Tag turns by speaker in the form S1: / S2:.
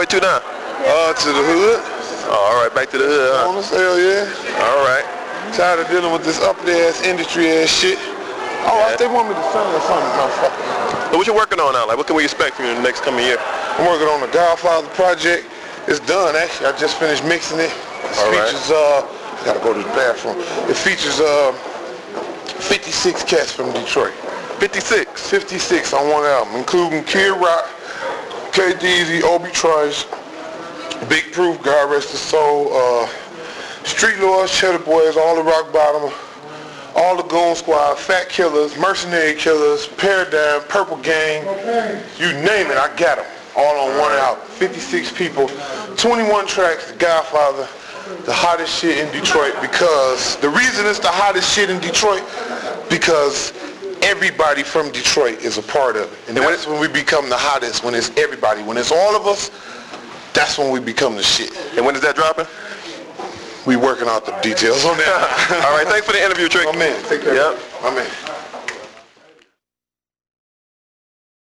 S1: way to now?
S2: To the hood.
S1: Oh, all right, back to the hood, huh?
S2: Honest, hell yeah.
S1: All right.
S2: Tired of dealing with this uppity-ass industry-ass shit. Oh,
S1: Yeah.
S2: they want me to sing or something, motherfucker.
S1: So what you working on now? Like, what can we expect from you in the next coming year?
S2: I'm working on the Godfather project. It's done, actually. I just finished mixing it. It features, I gotta go to the bathroom. It features 56 cats from Detroit.
S1: 56?
S2: 56 on one album, including Kid Rock, K-Deezy, Obi Trice, Big Proof, God Rest His Soul, Street Lords, Cheddar Boys, all the Rock Bottom, all the Goon Squad, Fat Killers, Mercenary Killers, Paradigm, Purple Gang, you name it, I got them. All on one album. 56 people, 21 tracks, The Godfather, the hottest shit in Detroit, because the reason it's the hottest shit in Detroit, because everybody from Detroit is a part of it. And that's when we become the hottest, when it's everybody. When it's all of us, that's when we become the shit.
S1: And when is that dropping?
S2: We working out the details on that.
S1: All right, thanks for the interview, Trick.
S2: My man, take care.
S1: Yep.
S2: My man.